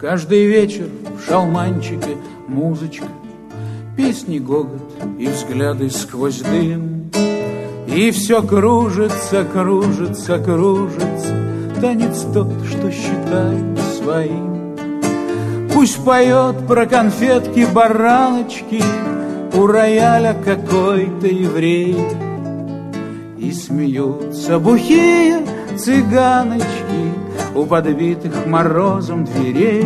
Каждый вечер в шалманчике музычка, песни, гогот и взгляды сквозь дым. И все кружится, кружится, кружится, танец тот, что считаю своим. Пусть поет про конфетки, бараночки, у рояля какой-то еврей. И смеются бухие цыганочки у подбитых морозом дверей,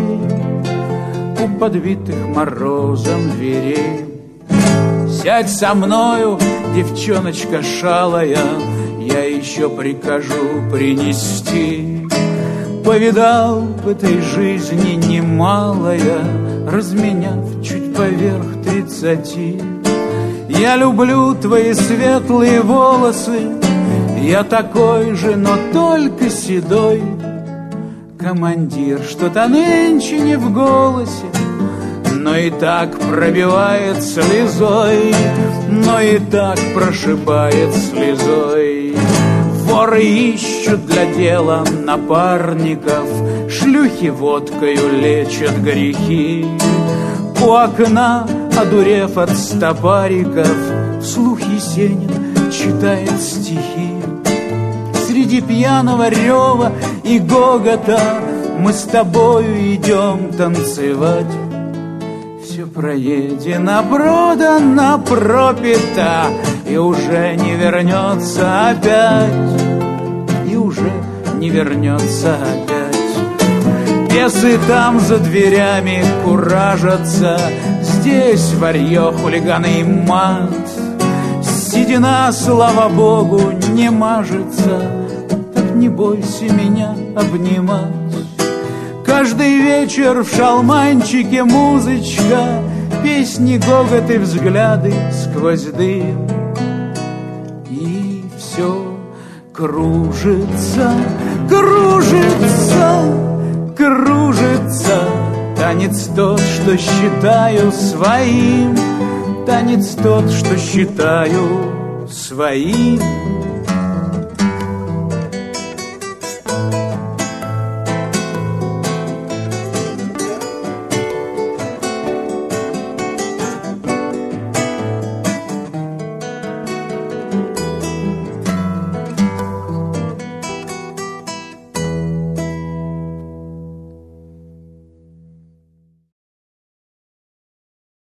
у подбитых морозом дверей. Сядь со мною, девчоночка шалая, я еще прикажу принести. Повидал в этой жизни немалая, разменяв чуть поверх 30. Я люблю твои светлые волосы, я такой же, но только седой. Командир, что-то нынче не в голосе, но и так пробивает слезой, но и так прошибает слезой. Воры ищут для дела напарников, шлюхи водкою лечат грехи. У окна, одурев от стопариков, вслух Есенин читает стихи. Среди пьяного рева и гогота мы с тобою идем танцевать. Все проедено, продано, пропито, и уже не вернется опять, и уже не вернется опять. Бесы там за дверями куражатся, здесь варьё, хулиганы и мат. Седина, слава богу, не мажется, так не бойся меня обнимать. Каждый вечер в шалманчике музычка, песни, гогот и взгляды сквозь дым. И все кружится, кружится, кружится, танец тот, что считаю своим, танец тот, что считаю своим.